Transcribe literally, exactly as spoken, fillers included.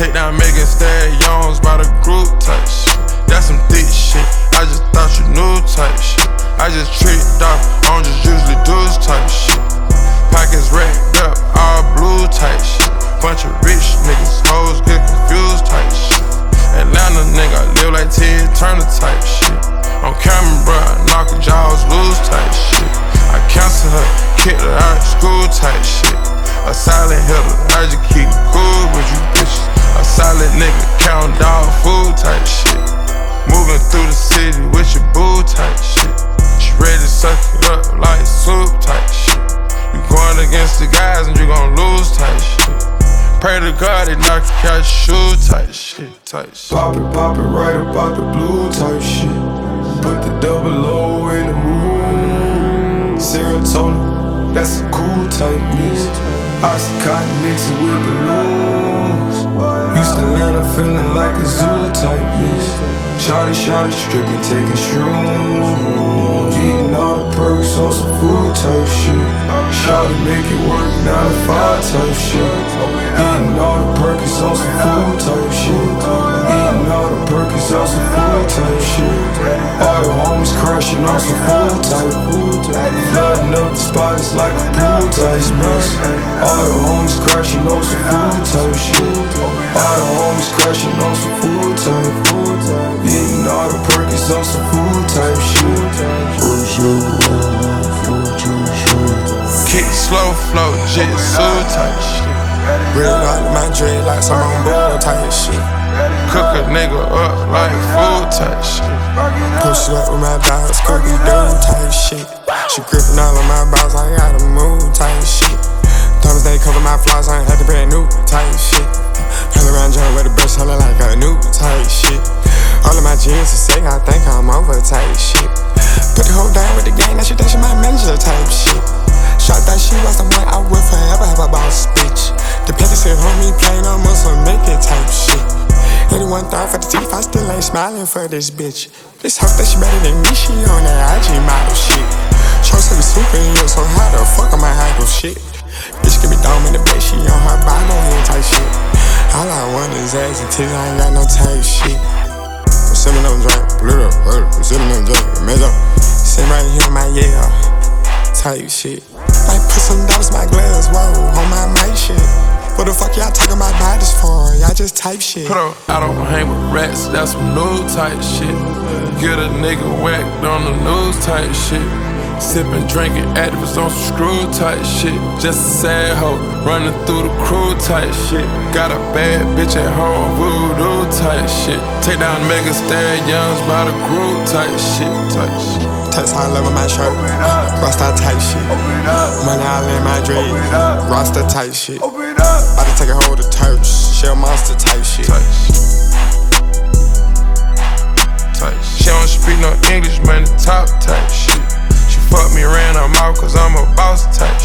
Take down Megan Stallions by the group type shit. That's some thick shit. I just thought you knew type shit. I just tricked off, I don't just usually do this type shit. Pockets racked up, all blue type shit. Bunch of rich niggas, hoes get confused type shit. Atlanta nigga, I live like Ted Turner type shit. On camera, bro, I knock her jaws loose type shit. I cancel her, kick her out of school type shit. A silent hitter, I just keep it cool with you bitches. A solid nigga, counting dog food type shit. Moving through the city with your boo type shit. She ready to suck it up like soup type shit. You going against the guys and you gon' lose type shit. Pray to God they knock the couch shoe type shit, type shit. Pop it, pop it right about the blue type shit. Put the double O in the room. Serotonin, that's a cool type mix. Oxycontin mixed with balloons. Houston, Atlanta feeling like a zoo type mix. Shawty, shawty, stripping, taking shrooms. Eating all the perks on some food type shit. Shawty make it work, nine to five type shit. Eating all the perks on some food type shit. Eating all the perks on some food type shit. All the homies crashing on some food type. Flooding up the spot, it's like a pool type mess. All the homies crashing on some food type shit. All the homies crashing on some food type. Eating all the perks on some food type shit. Kick slow flow, jitsu type shit. Real like my dread like some on board type shit. Cook a nigga up like food type shit. Push it up with my dogs, cookie dough type shit. She gripping all of my balls, I gotta move type shit. Thomas they cover my flaws, I ain't had to brand new type shit. Hell around John with the brush, hollin' like a new type shit. All of my jeans are sick, I think I'm over type shit. Put the whole down with the gang, that shit, that shit my manager type shit. Shot that she was the one I would forever have a boss bitch. The paper said, homie, play no more, so make it type shit. eighty-one thought for the teeth, I still ain't smiling for this bitch. This hoe that she better than me, she on that I G model shit. Show said we superhero, so how the fuck am I handle shit? Bitch give me dome in the bed, she on her Bible hand type shit. All I want is ass until I ain't got no type shit. I'm sipping on drink, blue up, I'm sipping on drink, measure. Sit right here in my yeah, type shit. Might put some dollars in my glass, whoa, on my mic shit. What the fuck y'all talking about bodies for? Y'all just type shit. Put up, I don't hang with rats, that's some new type shit. Get a nigga whacked on the news type shit. Sippin', drinking, activists on some screw type shit. Just a sad hoe, running through the crew type shit. Got a bad bitch at home, voodoo type shit. Take down Megan Stallions by the group type shit, type shit. Text high level my shirt, Rasta type shit. Money all in my dread, Rasta type shit. About to take a hold of Turks, Shell Monster type shit. Type shit. Type shit. She don't speak no English, man, the top type shit. She fuck me, ran her mouth, cause I'm a boss type